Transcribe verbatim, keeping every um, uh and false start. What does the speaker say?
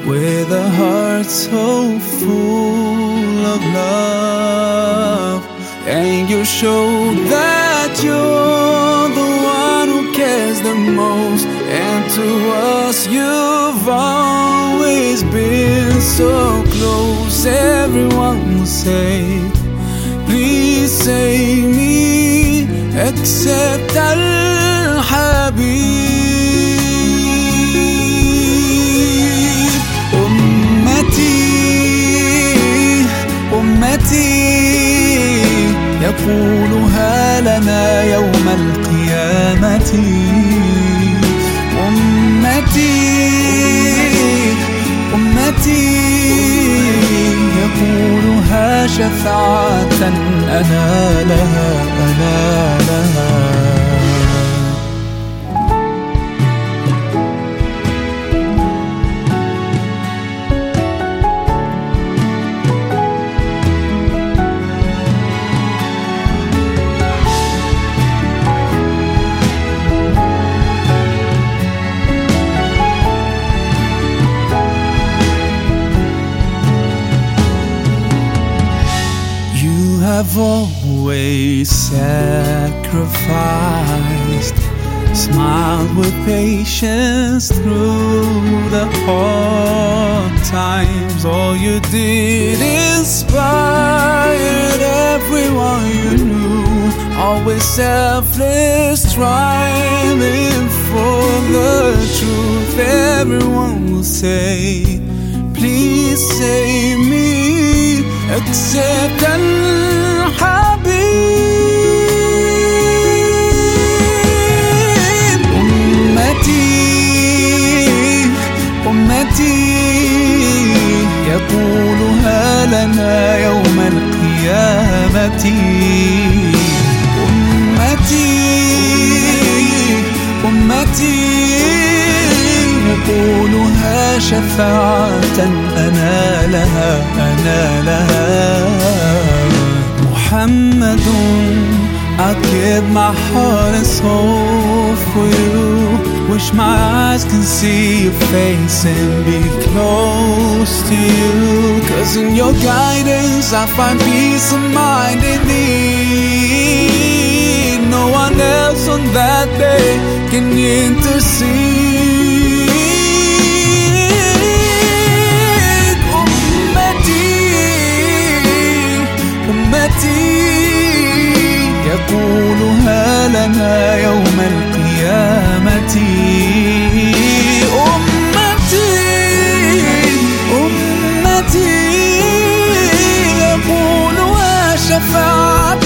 with a heart so full of love. And you show that you're the one who cares the most, and to us you've always been so close. Everyone will say, please save me, except Al-Habib. Ummati, Ummati يقولها لنا يوم القيامة. أمتي أمتي يقولها شفاعة أنا لها أنا لها. I've always sacrificed, smiled with patience through the hard times. All you did inspired everyone you knew, always selfless, striving for the truth. Everyone will say, please save me, except Al-Habib. أمتي أمتي يقولها لنا يوم القيامة. أمتي أمتي يقولها شفاعة أنا لها أنا لها. محمد, I'll give my heart and soul for you. Wish my eyes can see your face and be close to you. Cause in your guidance I find peace of mind and need. No one else on that day can intercede. يقولها لنا يوم القيامة. أمتي أمتي يقولها شفاعة